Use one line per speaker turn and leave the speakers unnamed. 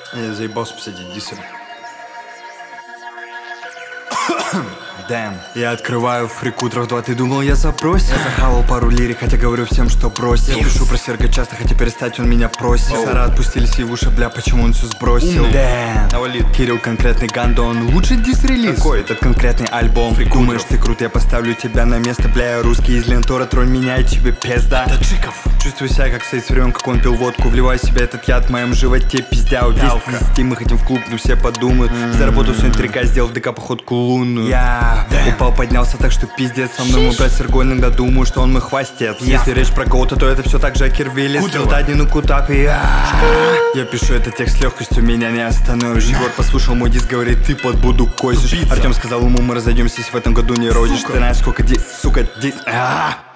Я заебался писать диссы. Дэм. Я открываю фрик утров 2, ты думал я запросил? Я захавал пару лирик, хотя говорю всем, что бросил. Я пишу про Серго часто, хотя перестать он меня просит. Сара отпустились и в уши, бля, почему он все сбросил? Дэм. Навалит. Кирилл конкретный гандон. Лучший дис-релиз. Какой? Этот конкретный альбом. Фрик думаешь, ты крут, я поставлю тебя на место, бля, я русский из Лентора, тронь меня и тебе пизда. Таджиков. Чувствую себя как Сейс времен, как он пил водку. Вливай в себя этот яд в моем животе, пиздя. Весь мы хотим в клуб, но все подумают. Заработал сегодня 3К, сделал в ДК походку лунную. Я упал, поднялся так, что пиздец. Со мной мой брат Серго, иногда думаю, что он мой хвостец. Если речь про кого-то, то это все так же Акервилли. Скилтаднину Кутапи. Я пишу этот текст с легкостью, меня не остановишь. Егор послушал мой диск, говорит, ты под буду козишь. Артем сказал ему, мы разойдемся, если в этом году не родишь. Ты знаешь, сколько дис, сука, дис.